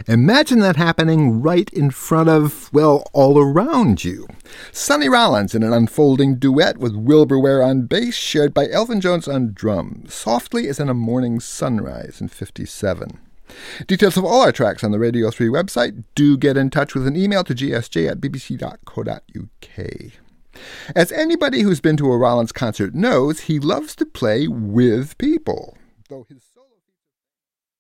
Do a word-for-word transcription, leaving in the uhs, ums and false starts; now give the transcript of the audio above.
Imagine that happening right in front of, well, all around you. Sonny Rollins in an unfolding duet with Wilbur Ware on bass, shared by Elvin Jones on drums, softly as in a morning sunrise in fifty-seven. Details of all our tracks on the Radio three website. Do get in touch with an email to g s j at b b c dot co dot u k. As anybody who's been to a Rollins concert knows, he loves to play with people. Though his